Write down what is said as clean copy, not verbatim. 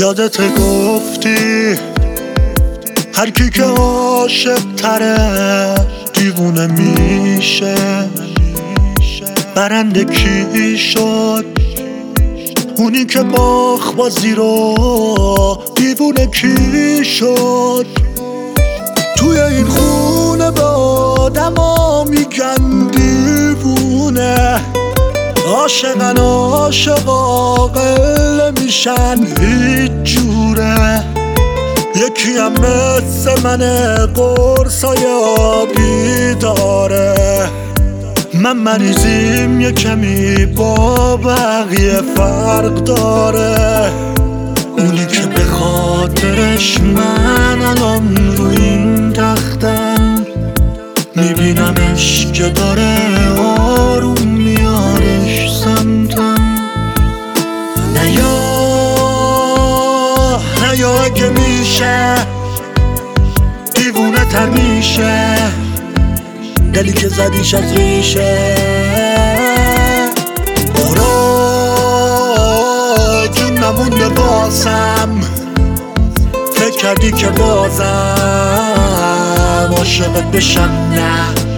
یادت گفتی هر کی که عاشق تره دیوونه میشه. برنده کی شد؟ اونی که باخت بازی رو. دیوونه کی شد؟ توی این خونه به آدما میگن دیوونه. عاشقن عاشقا قله میشن هیچ جوره. یکی هم مثل منه قرصای آبی داره. من مریضیم یه کمی با بقیه فرق داره. اونی که به خاطرش من الان رو این تختم میبینمش که داره آروم میادش سمتم. نیا اگه میشه دیوونه تر میشه. دلی که زدیش از ریشه. برو جون نمونده بازم. فکر کردی که بازم عاشقت بشم؟ نه